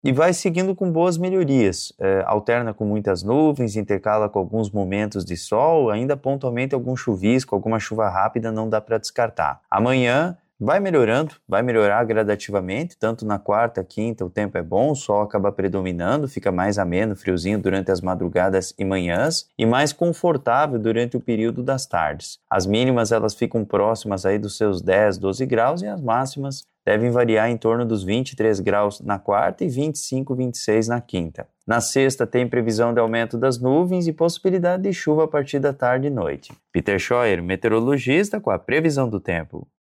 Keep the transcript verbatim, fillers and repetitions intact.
e vai seguindo com boas melhorias. É, alterna com muitas nuvens, intercala com alguns momentos de sol, ainda pontualmente algum chuvisco, alguma chuva rápida não dá para descartar. Amanhã vai melhorando, vai melhorar gradativamente, tanto na quarta, quinta o tempo é bom, o sol acaba predominando, fica mais ameno, friozinho durante as madrugadas e manhãs e mais confortável durante o período das tardes. As mínimas elas ficam próximas aí dos seus dez, doze graus e as máximas devem variar em torno dos vinte e três graus na quarta e vinte e cinco, vinte e seis na quinta. Na sexta tem previsão de aumento das nuvens e possibilidade de chuva a partir da tarde e noite. Peter Scheuer, meteorologista, com a previsão do tempo.